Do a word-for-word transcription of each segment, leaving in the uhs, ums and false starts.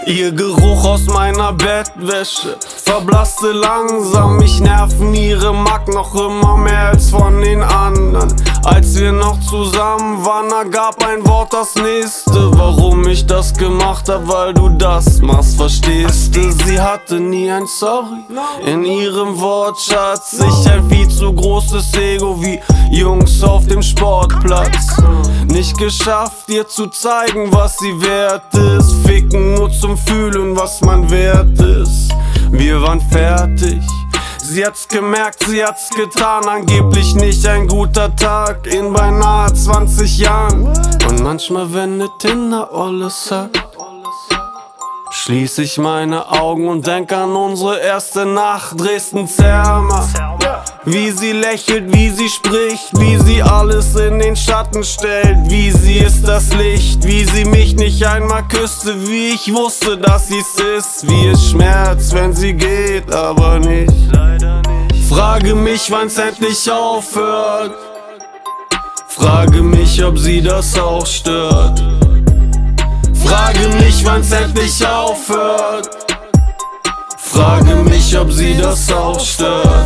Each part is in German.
Ihr Geruch aus meiner Bettwäsche verblasste langsam. Mich nerven ihre Mack noch immer mehr als von den anderen. Als wir noch zusammen waren, ergab ein Wort das nächste. Warum ich das gemacht hab, weil du das machst, verstehst du? Sie hatte nie ein Sorry in ihrem Wortschatz. Ich ein viel zu großes Ego wie Jungs auf dem Sportplatz. Nicht geschafft, ihr zu zeigen, was sie wert ist. Ficken nur zum Fühlen, was man wert ist. Wir waren fertig. Sie hat's gemerkt, sie hat's getan. Angeblich nicht ein guter Tag in beinahe zwanzig Jahren. Und manchmal, wenn ne Tinder-Olle sagt, schließ ich meine Augen und denk an unsere erste Nacht. Dresden-Zermatt. Wie sie lächelt, wie sie spricht, wie sie alles in den Schatten stellt. Wie sie ist das Licht, wie sie mich nicht einmal küsste. Wie ich wusste, dass sie's ist. Wie es schmerzt, wenn sie geht, aber nicht. Frage mich, wann's endlich aufhört. Frage mich, ob sie das auch stört. Frage mich, wann's endlich aufhört. Frage mich, ob sie das auch stört.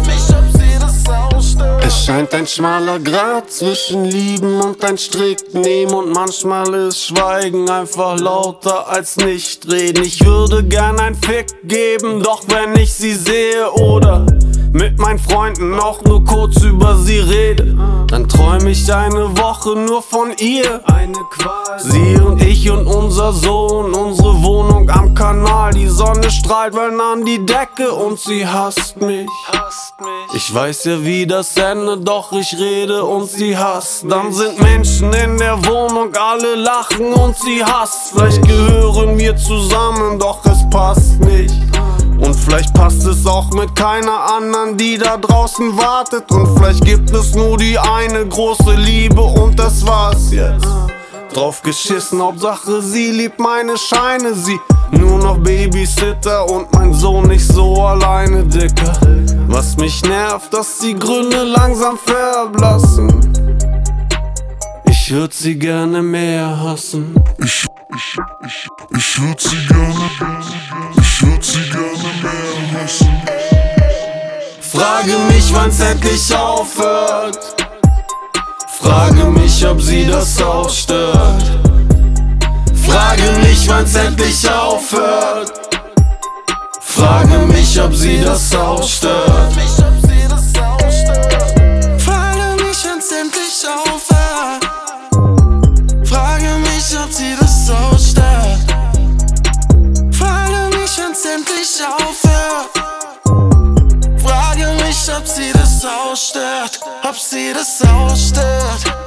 Es scheint ein schmaler Grat zwischen Lieben und ein strikt Nehmen. Und manchmal ist Schweigen einfach lauter als nicht reden. Ich würde gern ein Fick geben, doch wenn ich sie sehe oder mit meinen Freunden noch nur kurz über sie rede, dann träum ich eine Woche nur von ihr. Sie und ich und unser Sohn, unsere Wohnung am Kanal. Die Sonne strahlt wenn an die Decke und sie hasst mich. Ich weiß ja wie das endet, doch ich rede und sie hasst. Dann sind Menschen in der Wohnung, alle lachen und sie hasst. Vielleicht gehören wir zusammen, doch es passt nicht. Und vielleicht passt es auch mit keiner anderen, die da draußen wartet. Und vielleicht gibt es nur die eine große Liebe und das war's jetzt. Drauf geschissen, Hauptsache sie liebt meine Scheine. Sie nur noch Babysitter und mein Sohn nicht so alleine, Dicker. Was mich nervt, dass die Gründe langsam verblassen. Ich würd sie gerne mehr hassen. Ich, ich, ich, ich würd sie gerne, ich würd sie gerne mehr hassen. Frage mich, wann's endlich aufhört. Frage mich, ob sie das auch stört. Frage mich, wann's endlich aufhört. Frage mich, ob sie das auch stört. Frage mich, wann's endlich aufhört. Frage mich, ob sie das auch stört. Frage mich, wann's endlich aufhört. Frage mich, ob sie das auch stört. Ob sie das auch stört.